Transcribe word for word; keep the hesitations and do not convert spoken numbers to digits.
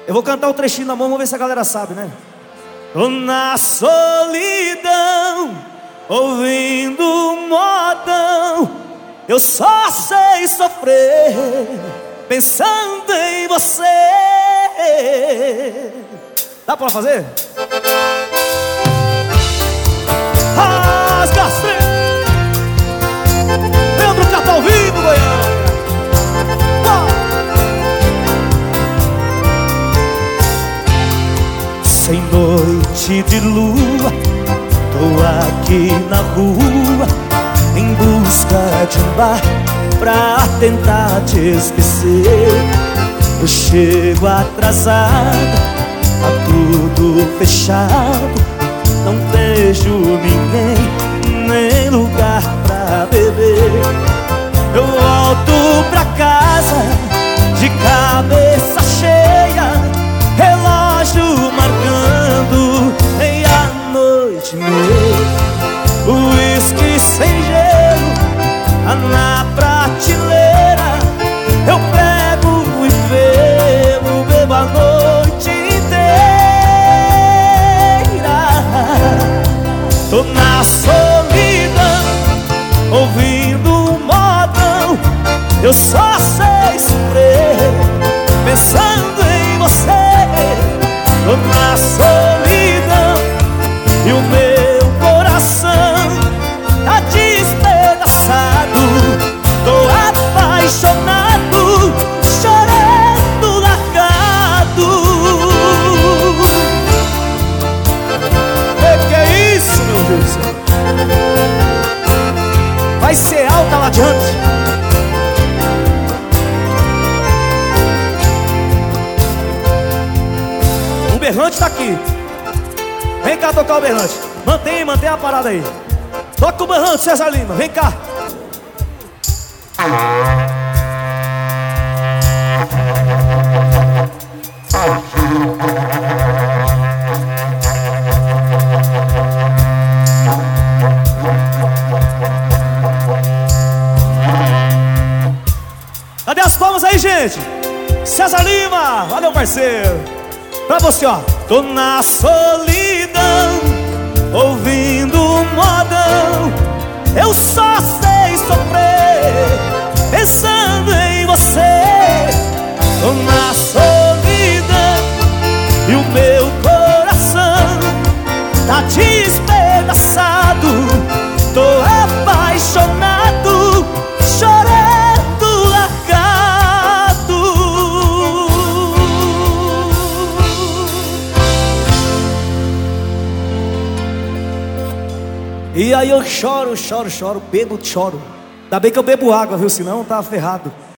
Eu vou cantar o trechinho da mão, vamos ver se a galera sabe, né? Tô na solidão, ouvindo um modão. Eu só sei sofrer, pensando em você. Dá pra fazer? Rasgastre! Leandro Cata ao vivo, Goiânia! Sem noite de lua, tô aqui na rua em busca de um bar pra tentar te esquecer. Eu chego atrasado, tá tudo fechado, não vejo ninguém, nem lugar pra beber. Eu volto pra casa de cabeça cheia, relógio marcando meia-noite e meia. Uísque sem gelo na prateleira, eu pego e bebo, bebo a noite inteira. Tô na solidão, ouvindo um modão. Eu só sei sofrer, pensando em você. Tô na solidão e o meu coração tá despedaçado. Tô apaixonado, chorando largado. Que que é isso, meu Deus? Vai ser alta lá adiante. O berrante tá aqui. Vem cá tocar o berrante. Mantém, mantém a parada aí. Toca o berrante, César Lima. Vem cá. Cadê as palmas aí, gente? César Lima, valeu, parceiro. Pra você, ó. Tô na solidão, ouvindo um modão. Eu só sei sofrer, pensando em você. Tô na solidão e o meu coração tá despedaçado. Tô apaixonado, chorando largado. E aí eu choro, choro, choro, bebo, choro. Ainda bem que eu bebo água, viu? Senão eu tava ferrado.